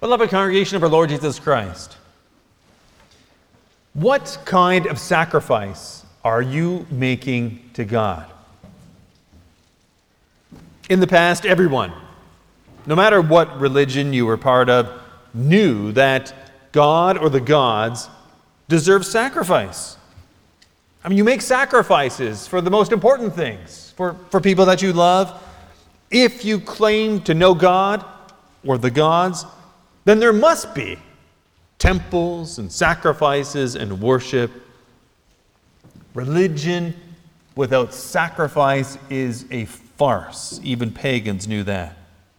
Beloved congregation of our Lord Jesus Christ, what kind of sacrifice are you making to God? In the past, everyone, no matter what religion you were part of, knew that God or the gods deserve sacrifice. I mean, you make sacrifices for the most important things, for people that you love. If you claim to know God or the gods, then there must be temples and sacrifices and worship. Religion without sacrifice is a farce. Even pagans knew that.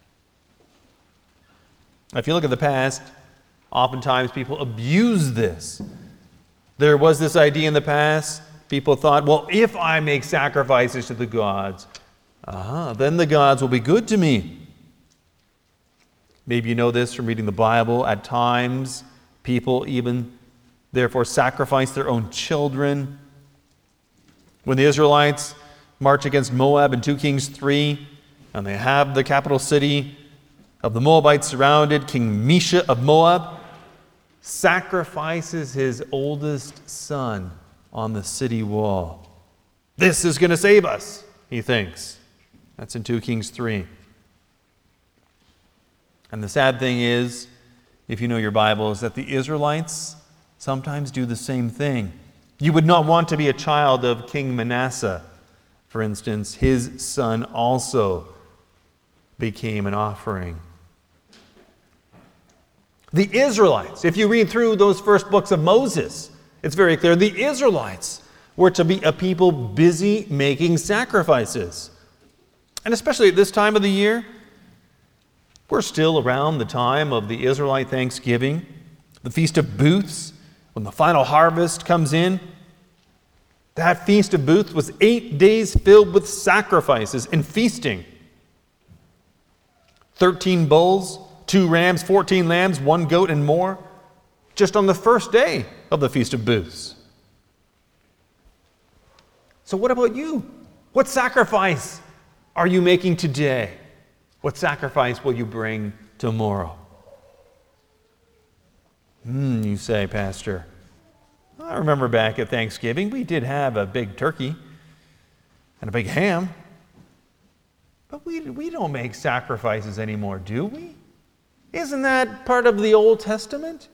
If you look at the past, oftentimes people abuse this. There was this idea in the past. People thought, well, if I make sacrifices to the gods, then the gods will be good to me. Maybe you know this from reading the Bible. At times, people even therefore sacrifice their own children. When the Israelites march against Moab in 2 Kings 3, and they have the capital city of the Moabites surrounded, King Mesha of Moab sacrifices his oldest son on the city wall. This is going to save us, he thinks. That's in 2 Kings 3. And the sad thing is, if you know your Bible, is that the Israelites sometimes do the same thing. You would not want to be a child of King Manasseh. For instance, his son also became an offering. The Israelites, if you read through those first books of Moses, it's very clear the Israelites were to be a people busy making sacrifices. And especially at this time of the year, we're still around the time of the Israelite Thanksgiving, the Feast of Booths, when the final harvest comes in. That Feast of Booths was 8 days filled with sacrifices and feasting. 13 bulls, 2 rams, 14 lambs, 1 goat, and more, just on the first day of the Feast of Booths. So what about you? What sacrifice are you making today? What sacrifice will you bring tomorrow? You say, Pastor, I remember back at Thanksgiving, we did have a big turkey and a big ham, but we don't make sacrifices anymore, do we? Isn't that part of the Old Testament?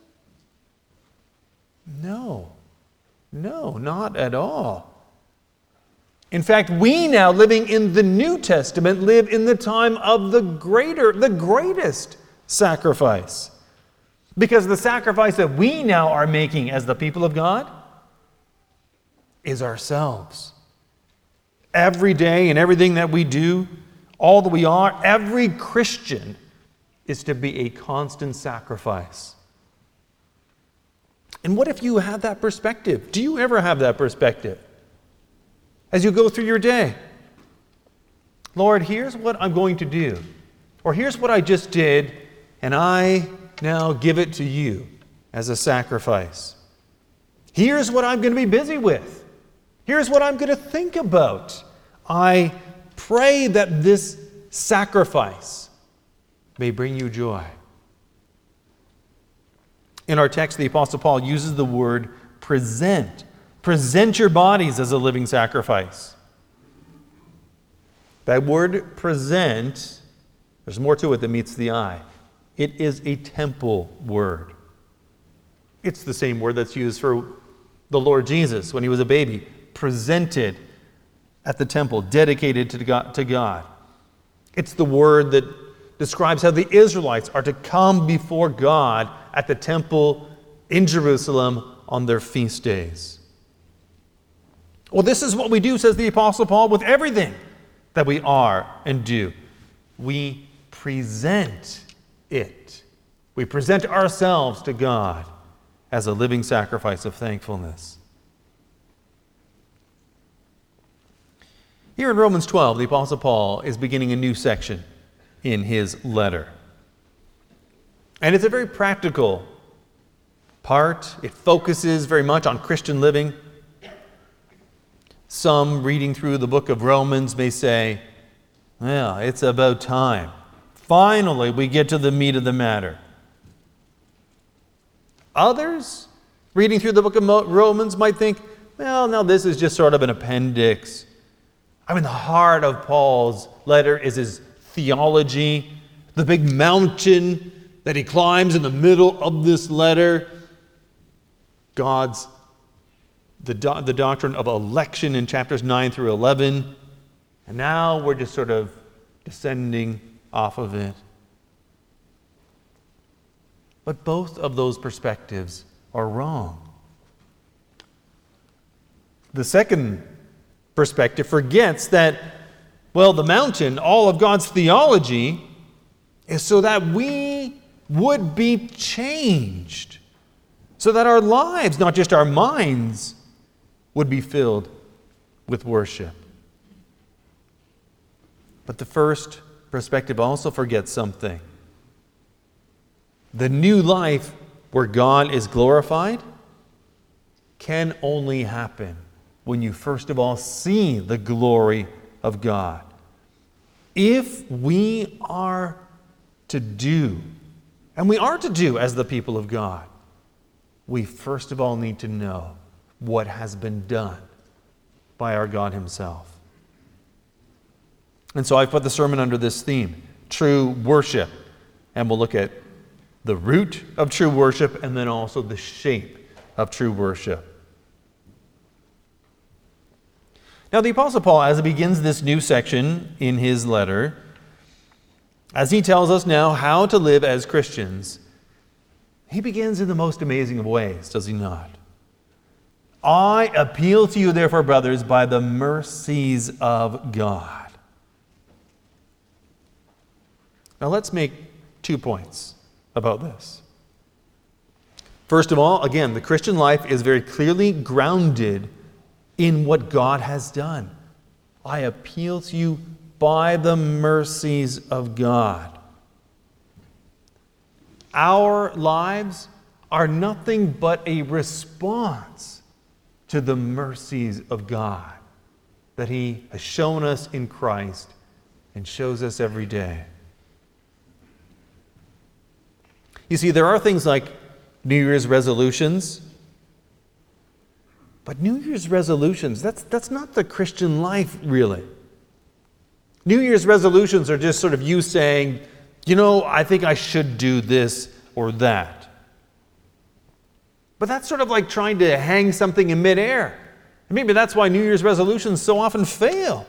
No, not at all. In fact, we now living in the New Testament live in the time of the greatest sacrifice. Because the sacrifice that we now are making as the people of God is ourselves. Every day and everything that we do, all that we are, every Christian is to be a constant sacrifice. And what if you have that perspective? Do you ever have that perspective? As you go through your day, Lord, here's what I'm going to do. Or here's what I just did, and I now give it to you as a sacrifice. Here's what I'm going to be busy with. Here's what I'm going to think about. I pray that this sacrifice may bring you joy. In our text, the Apostle Paul uses the word present. Present your bodies as a living sacrifice. That word present, there's more to it than meets the eye. It is a temple word. It's the same word that's used for the Lord Jesus when he was a baby, presented at the temple, dedicated to God. It's the word that describes how the Israelites are to come before God at the temple in Jerusalem on their feast days. Well, this is what we do, says the Apostle Paul, with everything that we are and do. We present it. We present ourselves to God as a living sacrifice of thankfulness. Here in Romans 12, the Apostle Paul is beginning a new section in his letter. And it's a very practical part. It focuses very much on Christian living. Some reading through the book of Romans may say, well, it's about time. Finally, we get to the meat of the matter. Others, reading through the book of Romans, might think, well, now this is just sort of an appendix. I mean, the heart of Paul's letter is his theology, the big mountain that he climbs in the middle of this letter. The doctrine of election in chapters 9 through 11. And now we're just sort of descending off of it. But both of those perspectives are wrong. The second perspective forgets that, well, the mountain, all of God's theology, is so that we would be changed, so that our lives, not just our minds, would be filled with worship. But the first perspective also forgets something. The new life where God is glorified can only happen when you first of all see the glory of God. If we are to do, and we are to do as the people of God, we first of all need to know what has been done by our God Himself. And so I've put the sermon under this theme, true worship. And we'll look at the root of true worship and then also the shape of true worship. Now, the Apostle Paul, as he begins this new section in his letter, as he tells us now how to live as Christians, he begins in the most amazing of ways, does he not? I appeal to you, therefore, brothers, by the mercies of God. Now, let's make 2 points about this. First of all, again, the Christian life is very clearly grounded in what God has done. I appeal to you by the mercies of God. Our lives are nothing but a response to the mercies of God that He has shown us in Christ and shows us every day. You see, there are things like New Year's resolutions, but New Year's resolutions, that's not the Christian life, really. New Year's resolutions are just sort of you saying, I think I should do this or that. But that's sort of like trying to hang something in midair. And maybe that's why New Year's resolutions so often fail.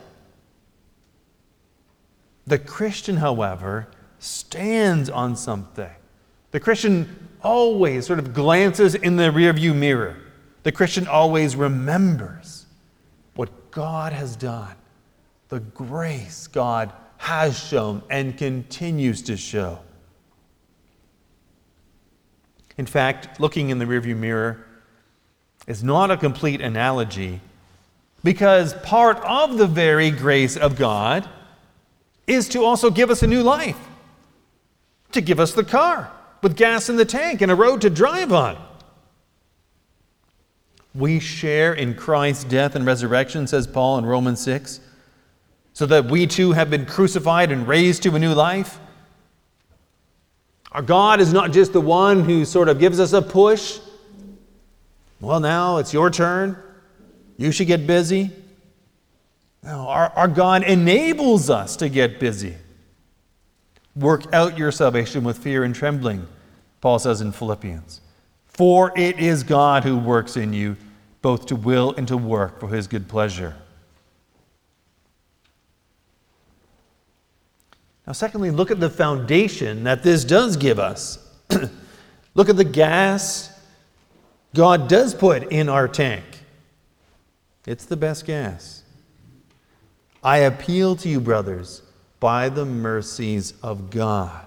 The Christian, however, stands on something. The Christian always sort of glances in the rearview mirror. The Christian always remembers what God has done, the grace God has shown and continues to show. In fact, looking in the rearview mirror is not a complete analogy, because part of the very grace of God is to also give us a new life, to give us the car with gas in the tank and a road to drive on. We share in Christ's death and resurrection, says Paul in Romans 6, so that we too have been crucified and raised to a new life. Our God is not just the one who sort of gives us a push. Well, now it's your turn. You should get busy. No, our God enables us to get busy. Work out your salvation with fear and trembling, Paul says in Philippians. For it is God who works in you, both to will and to work for His good pleasure. Now, secondly, look at the foundation that this does give us. Look at the gas God does put in our tank. It's the best gas. I appeal to you, brothers, by the mercies of God.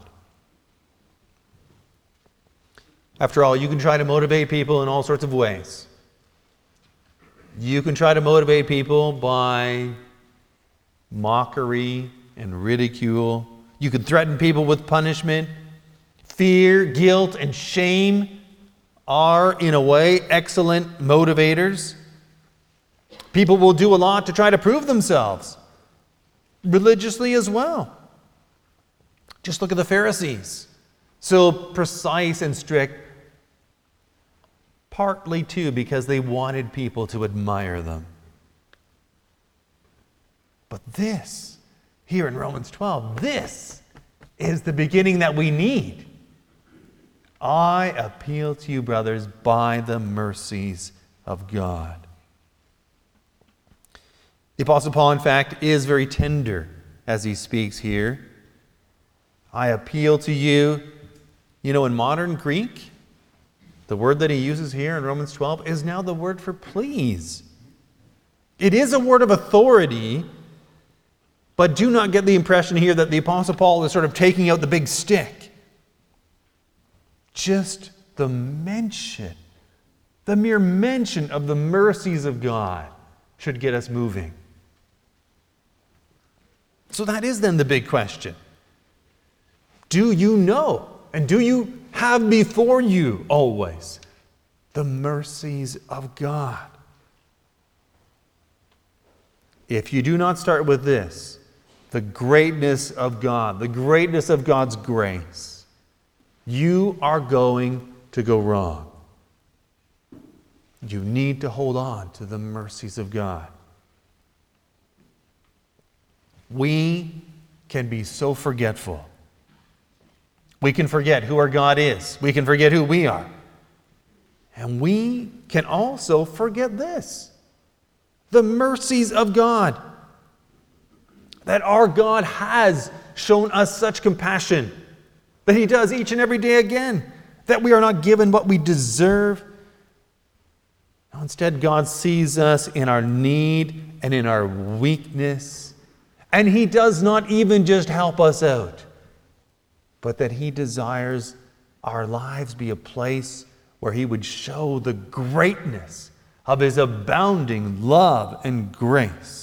After all, you can try to motivate people in all sorts of ways. You can try to motivate people by mockery and ridicule. You can threaten people with punishment. Fear, guilt, and shame are, in a way, excellent motivators. People will do a lot to try to prove themselves, religiously as well. Just look at the Pharisees. So precise and strict, partly too because they wanted people to admire them. But this, here in Romans 12, this is the beginning that we need. I appeal to you, brothers, by the mercies of God. The Apostle Paul, in fact, is very tender as he speaks here. I appeal to you. You know, in modern Greek, the word that he uses here in Romans 12 is now the word for please. It is a word of authority, but do not get the impression here that the Apostle Paul is sort of taking out the big stick. Just the mention, the mere mention of the mercies of God should get us moving. So that is then the big question. Do you know, and do you have before you always the mercies of God? If you do not start with this, the greatness of God, the greatness of God's grace, you are going to go wrong. You need to hold on to the mercies of God. We can be so forgetful. We can forget who our God is. We can forget who we are. And we can also forget this: the mercies of God. That our God has shown us such compassion, that He does each and every day again, that we are not given what we deserve. No, instead, God sees us in our need and in our weakness, and He does not even just help us out, but that He desires our lives be a place where He would show the greatness of His abounding love and grace.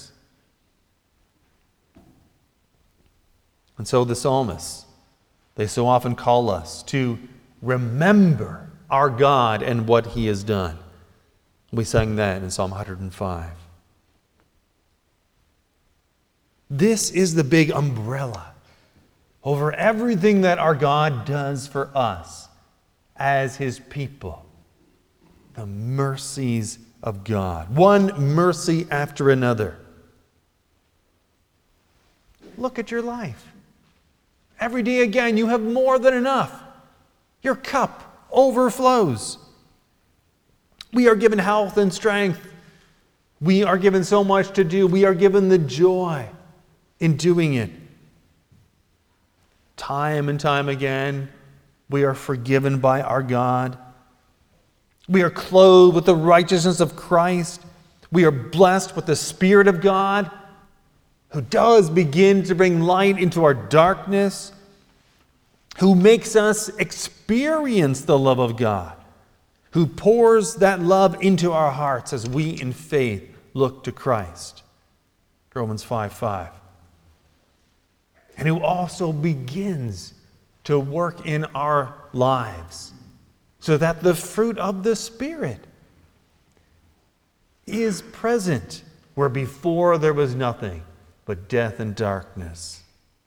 And so the psalmists, they so often call us to remember our God and what He has done. We sang that in Psalm 105. This is the big umbrella over everything that our God does for us as His people. The mercies of God. One mercy after another. Look at your life. Every day again, you have more than enough. Your cup overflows. We are given health and strength. We are given so much to do. We are given the joy in doing it. Time and time again, we are forgiven by our God. We are clothed with the righteousness of Christ. We are blessed with the Spirit of God, who does begin to bring light into our darkness, who makes us experience the love of God, who pours that love into our hearts as we in faith look to Christ. Romans 5:5. And who also begins to work in our lives so that the fruit of the Spirit is present where before there was nothing but death and darkness.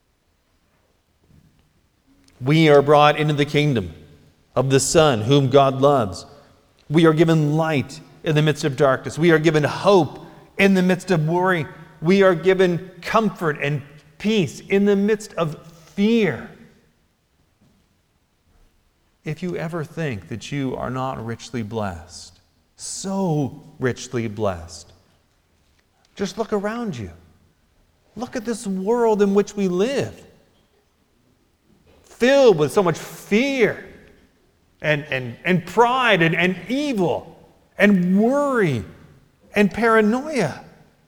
We are brought into the kingdom of the Son, whom God loves. We are given light in the midst of darkness. We are given hope in the midst of worry. We are given comfort and peace in the midst of fear. If you ever think that you are not richly blessed, so richly blessed, just look around you. Look at this world in which we live, filled with so much fear and pride and evil and worry and paranoia.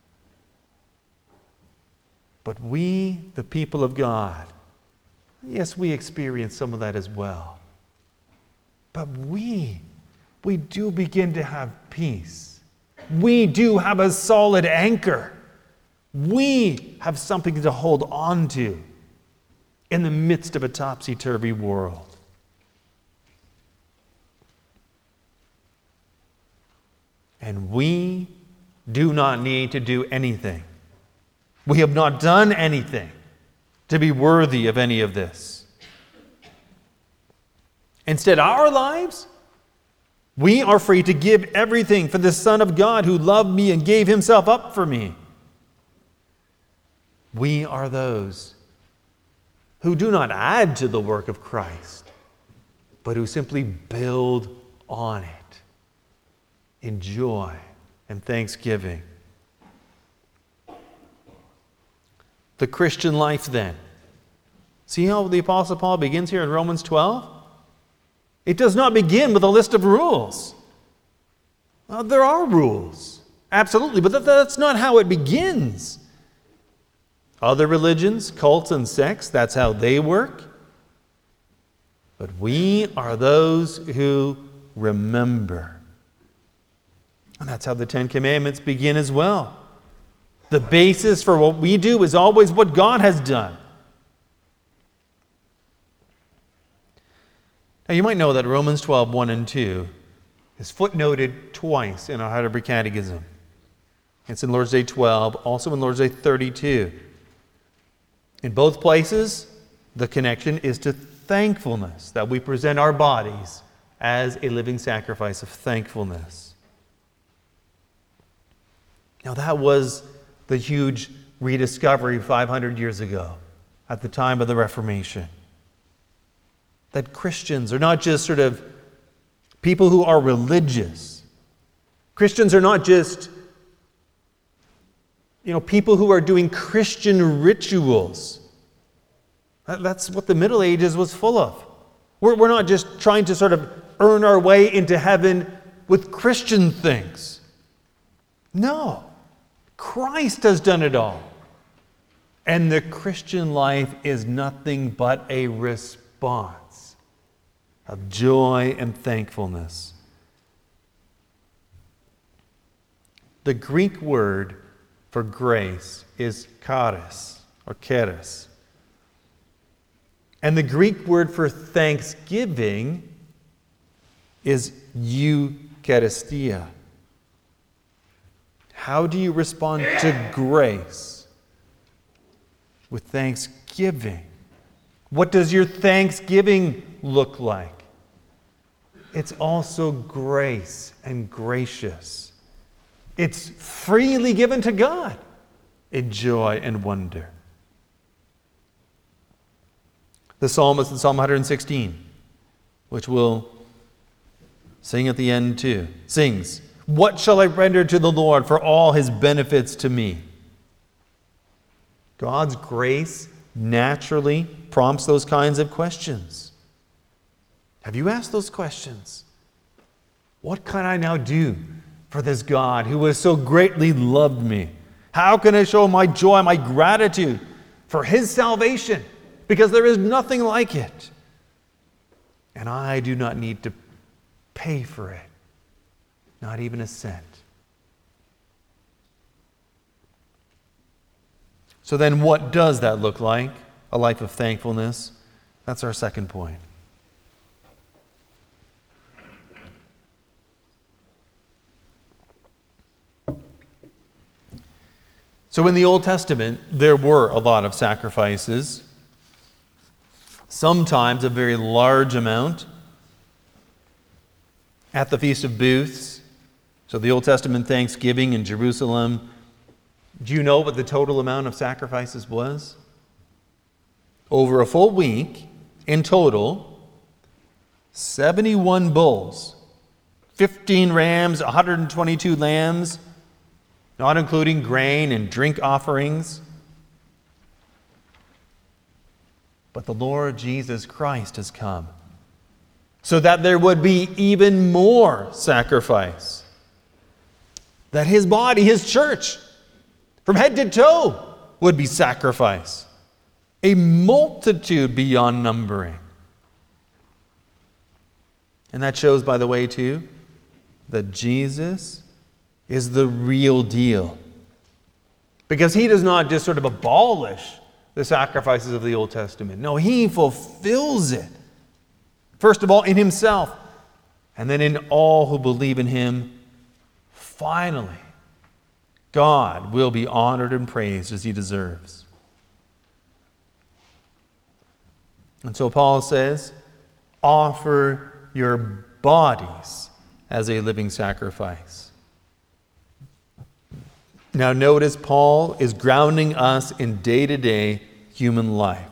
But we, the people of God, yes, we experience some of that as well. But we do begin to have peace. We do have a solid anchor. We have something to hold on to in the midst of a topsy-turvy world. And we do not need to do anything. We have not done anything to be worthy of any of this. Instead, our lives We are free to give everything for the Son of God who loved me and gave himself up for me. We are those who do not add to the work of Christ, but who simply build on it in joy and thanksgiving. The Christian life, then. See how the Apostle Paul begins here in Romans 12? It does not begin with a list of rules. There are rules, absolutely, but that's not how it begins. Other religions, cults, and sects, that's how they work. But we are those who remember. And that's how the Ten Commandments begin as well. The basis for what we do is always what God has done. Now you might know that Romans 12, 1 and 2 is footnoted twice in our Heidelberg Catechism. It's in Lord's Day 12, also in Lord's Day 32. In both places, the connection is to thankfulness, that we present our bodies as a living sacrifice of thankfulness. Now that was the huge rediscovery 500 years ago at the time of the Reformation. That Christians are not just sort of people who are religious. Christians are not just people who are doing Christian rituals. That's what the Middle Ages was full of. We're not just trying to sort of earn our way into heaven with Christian things. No. Christ has done it all. And the Christian life is nothing but a response of joy and thankfulness. The Greek word for grace is charis or charis. And the Greek word for thanksgiving is eucharistia. How do you respond to grace? With thanksgiving. What does your thanksgiving look like? It's also grace and gracious. It's freely given to God in joy and wonder. The psalmist in Psalm 116, which we'll sing at the end too, sings, "What shall I render to the Lord for all his benefits to me?" God's grace naturally prompts those kinds of questions. Have you asked those questions? What can I now do for this God who has so greatly loved me? How can I show my joy, my gratitude for his salvation? Because there is nothing like it. And I do not need to pay for it. Not even a cent. So then what does that look like? A life of thankfulness. That's our second point. So in the Old Testament, there were a lot of sacrifices. Sometimes a very large amount. At the Feast of Booths, so the Old Testament Thanksgiving in Jerusalem, do you know what the total amount of sacrifices was? Over a full week, in total, 71 bulls, 15 rams, 122 lambs, not including grain and drink offerings. But the Lord Jesus Christ has come so that there would be even more sacrifice. That his body, his church, from head to toe, would be sacrificed. A multitude beyond numbering. And that shows, by the way, too, that Jesus is the real deal. Because he does not just sort of abolish the sacrifices of the Old Testament. No, he fulfills it. First of all, in himself, and then in all who believe in him. Finally, God will be honored and praised as he deserves. And so Paul says, offer your bodies as a living sacrifice. Now notice Paul is grounding us in day-to-day human life.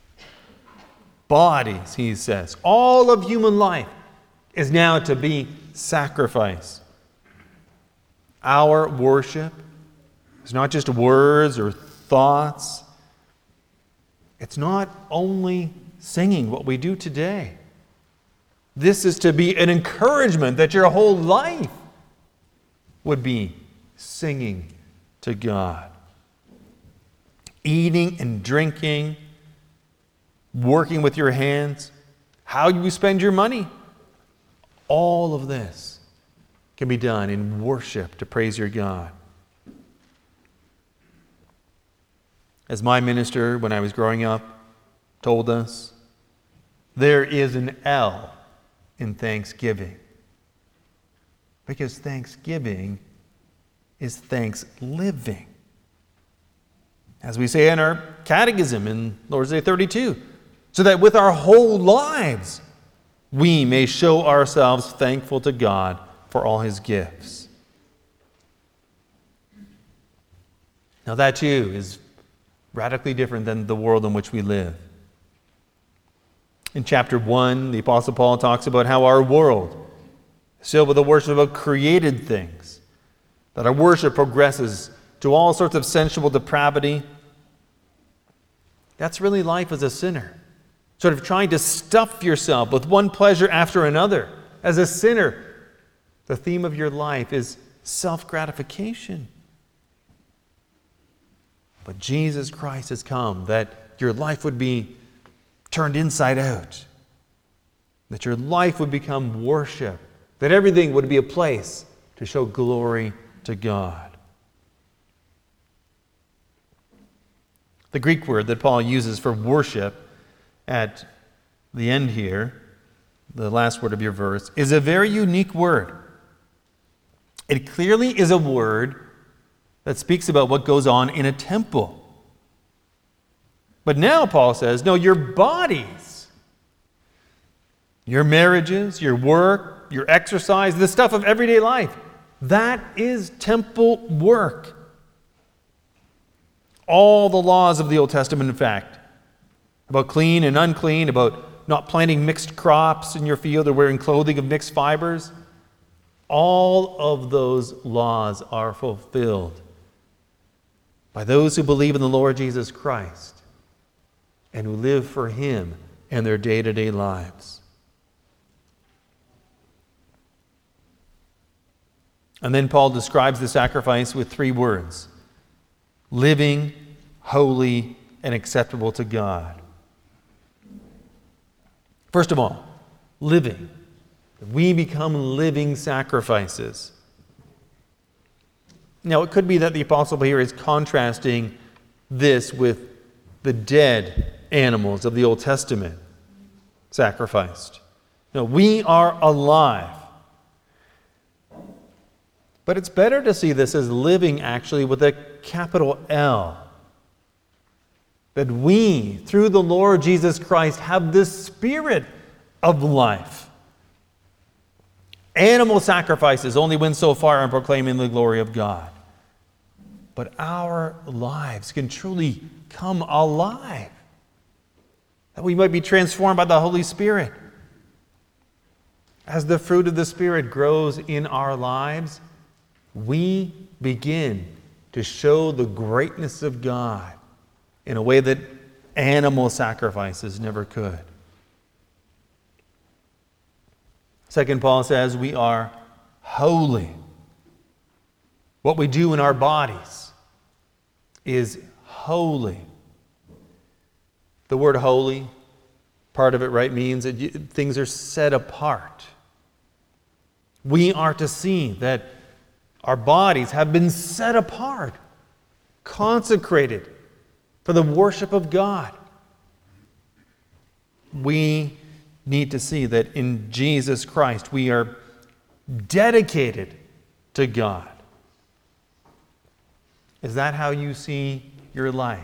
Bodies, he says, all of human life is now to be sacrificed. Our worship is not just words or thoughts. It's not only singing what we do today. This is to be an encouragement that your whole life would be singing to God. Eating and drinking, working with your hands, how you spend your money. All of this can be done in worship to praise your God. As my minister, when I was growing up, told us, there is an L in thanksgiving. Because thanksgiving is thanks living. As we say in our catechism in Lord's Day 32, so that with our whole lives we may show ourselves thankful to God for all his gifts. Now that too is radically different than the world in which we live. In chapter 1, the Apostle Paul talks about how our world is filled with the worship of created things, that our worship progresses to all sorts of sensual depravity. That's really life as a sinner. Sort of trying to stuff yourself with one pleasure after another. As a sinner, the theme of your life is self-gratification. But Jesus Christ has come that your life would be turned inside out. That your life would become worship. That everything would be a place to show glory to God. The Greek word that Paul uses for worship at the end here, the last word of your verse, is a very unique word. It clearly is a word that speaks about what goes on in a temple. But now Paul says, no, your bodies, your marriages, your work, your exercise, the stuff of everyday life, that is temple work. All the laws of the Old Testament, in fact, about clean and unclean, about not planting mixed crops in your field or wearing clothing of mixed fibers, all of those laws are fulfilled by those who believe in the Lord Jesus Christ and who live for him in their day-to-day lives. And then Paul describes the sacrifice with 3 words: living, holy, and acceptable to God. First of all, living. We become living sacrifices. Now, it could be that the apostle here is contrasting this with the dead animals of the Old Testament sacrificed. No, we are alive. But it's better to see this as living actually with a capital L. That we, through the Lord Jesus Christ, have the spirit of life. Animal sacrifices only went so far in proclaiming the glory of God. But our lives can truly come alive. That we might be transformed by the Holy Spirit. As the fruit of the Spirit grows in our lives, we begin to show the greatness of God in a way that animal sacrifices never could. Second, Paul says we are holy. What we do in our bodies is holy. The word holy, part of it, right, means that things are set apart. We are to see that our bodies have been set apart, consecrated for the worship of God. We need to see that in Jesus Christ we are dedicated to God. Is that how you see your life?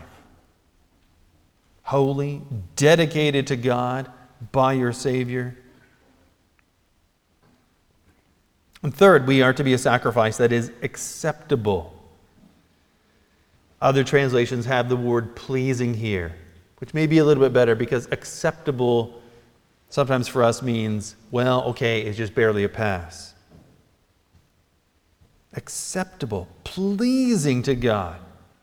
Holy, dedicated to God by your Savior? And third, we are to be a sacrifice that is acceptable. Other translations have the word pleasing here, which may be a little bit better because acceptable sometimes for us means, well, okay, it's just barely a pass. Acceptable, pleasing to God.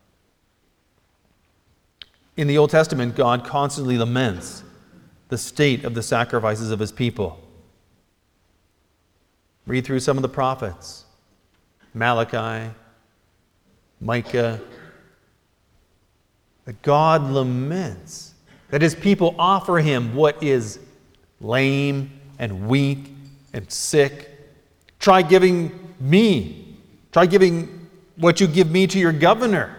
In the Old Testament, God constantly laments the state of the sacrifices of his people. Read through some of the prophets. Malachi, Micah. That God laments that his people offer him what is lame and weak and sick. Try giving what you give me to your governor.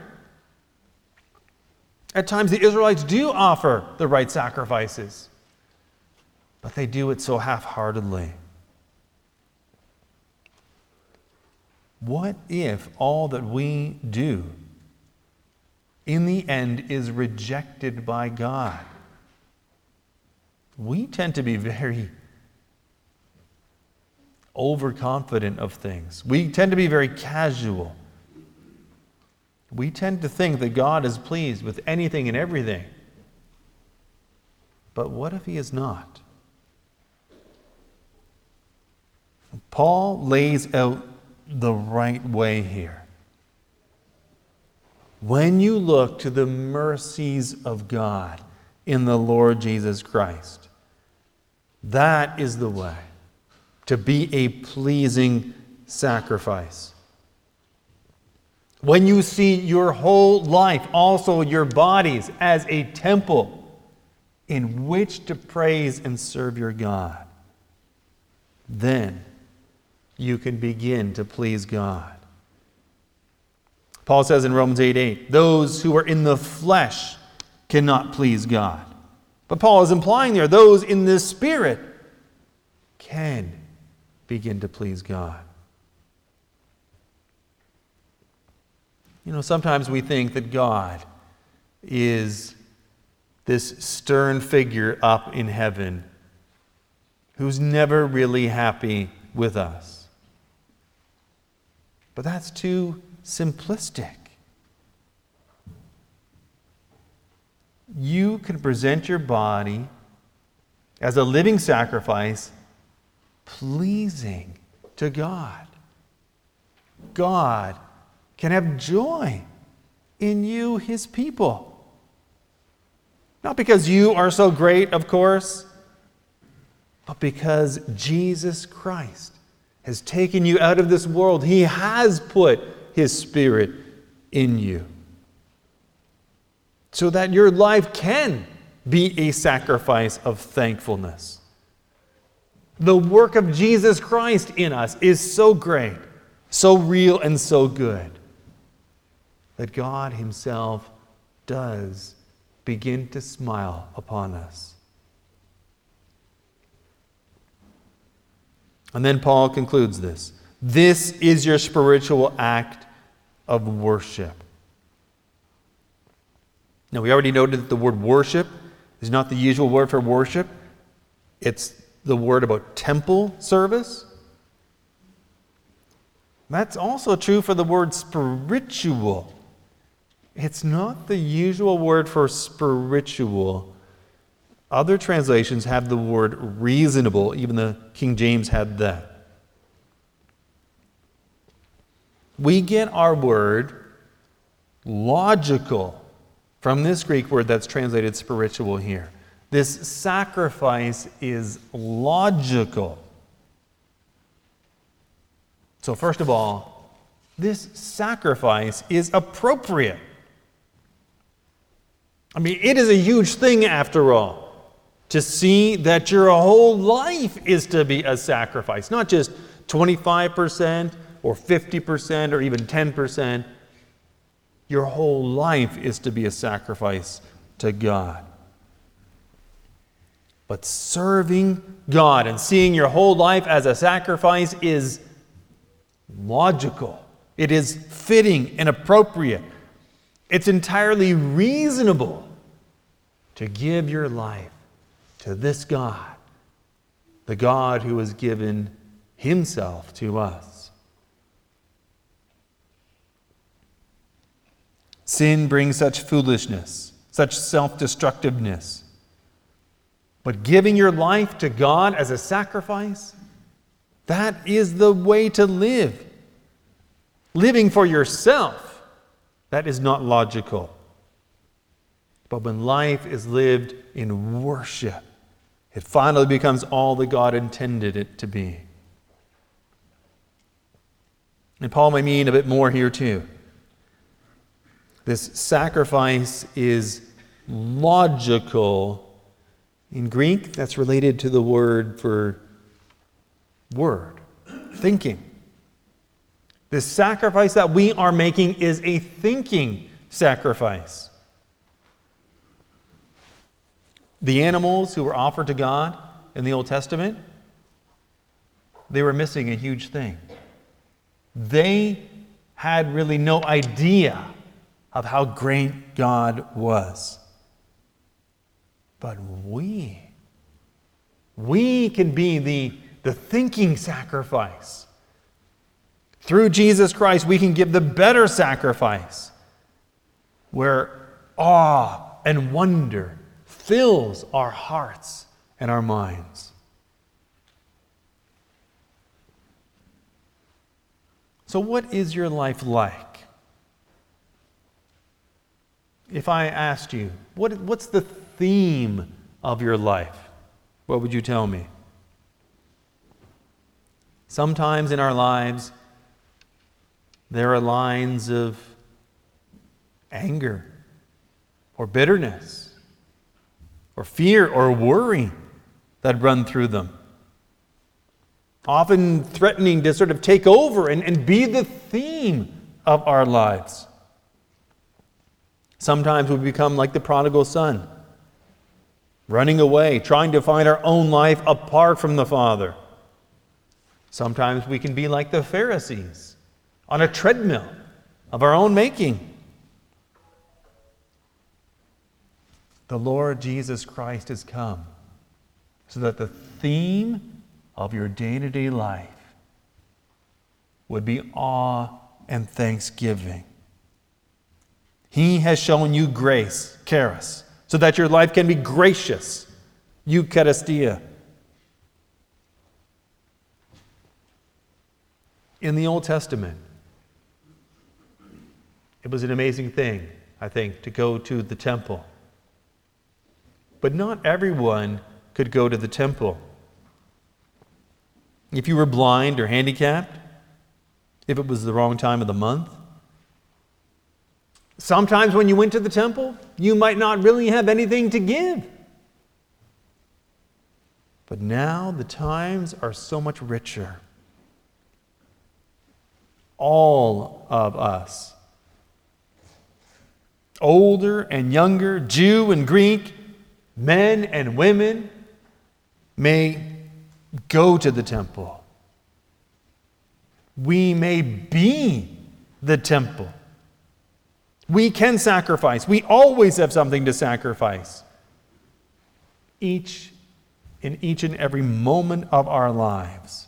At times the Israelites do offer the right sacrifices, but they do it so half-heartedly. What if all that we do in the end is rejected by God? We tend to be very overconfident of things. We tend to be very casual. We tend to think that God is pleased with anything and everything. But what if he is not? Paul lays out the right way here. When you look to the mercies of God in the Lord Jesus Christ, that is the way to be a pleasing sacrifice. When you see your whole life, also your bodies, as a temple in which to praise and serve your God, then you can begin to please God. Paul says in Romans 8:8, those who are in the flesh cannot please God. But Paul is implying there, those in the Spirit can begin to please God. You know, sometimes we think that God is this stern figure up in heaven who's never really happy with us. But that's too simplistic. You can present your body as a living sacrifice, pleasing to God. God can have joy in you, his people. Not because you are so great, of course, but because Jesus Christ has taken you out of this world. He has put his Spirit in you, so that your life can be a sacrifice of thankfulness. The work of Jesus Christ in us is so great, so real, and so good that God himself does begin to smile upon us. And then Paul concludes this. This is your spiritual act of worship. Now, we already noted that the word worship is not the usual word for worship. It's the word about temple service. That's also true for the word spiritual. It's not the usual word for spiritual. Other translations have the word reasonable. Even the King James had that. We get our word logical from this Greek word that's translated spiritual here. This sacrifice is logical. So first of all, this sacrifice is appropriate. I mean, it is a huge thing after all, to see that your whole life is to be a sacrifice, not just 25% or 50% or even 10%. Your whole life is to be a sacrifice to God. But serving God and seeing your whole life as a sacrifice is logical. It is fitting and appropriate. It's entirely reasonable to give your life to this God, the God who has given himself to us. Sin brings such foolishness, such self-destructiveness. But giving your life to God as a sacrifice, that is the way to live. Living for yourself, that is not logical. But when life is lived in worship, it finally becomes all that God intended it to be. And Paul may mean a bit more here too. This sacrifice is logical. In Greek, that's related to the word for word, thinking. This sacrifice that we are making is a thinking sacrifice. The animals who were offered to God in the Old Testament, they were missing a huge thing. They had really no idea of how great God was. But we can be the thinking sacrifice. Through Jesus Christ, we can give the better sacrifice, where awe and wonder fills our hearts and our minds. So what is your life like? If I asked you, what's the theme of your life? What would you tell me? Sometimes in our lives, there are lines of anger or bitterness or fear or worry that run through them, often threatening to sort of take over and be the theme of our lives. Sometimes we become like the prodigal son, running away, trying to find our own life apart from the Father. Sometimes we can be like the Pharisees, on a treadmill of our own making. The Lord Jesus Christ has come so that the theme of your day-to-day life would be awe and thanksgiving. He has shown you grace, charis, so that your life can be gracious, eucharistia. In the Old Testament, it was an amazing thing, I think, to go to the temple. But not everyone could go to the temple. If you were blind or handicapped, if it was the wrong time of the month, sometimes when you went to the temple, you might not really have anything to give. But now the times are so much richer. All of us, older and younger, Jew and Greek, men and women, may go to the temple. We may be the temple. We can sacrifice. We always have something to sacrifice. In each and every moment of our lives.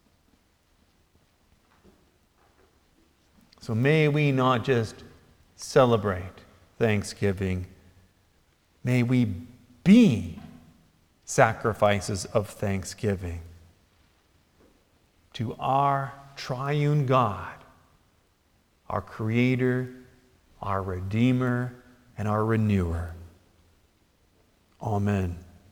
So may we not just celebrate Thanksgiving. May we be sacrifices of thanksgiving to our triune God, our Creator, our Redeemer, and our Renewer. Amen.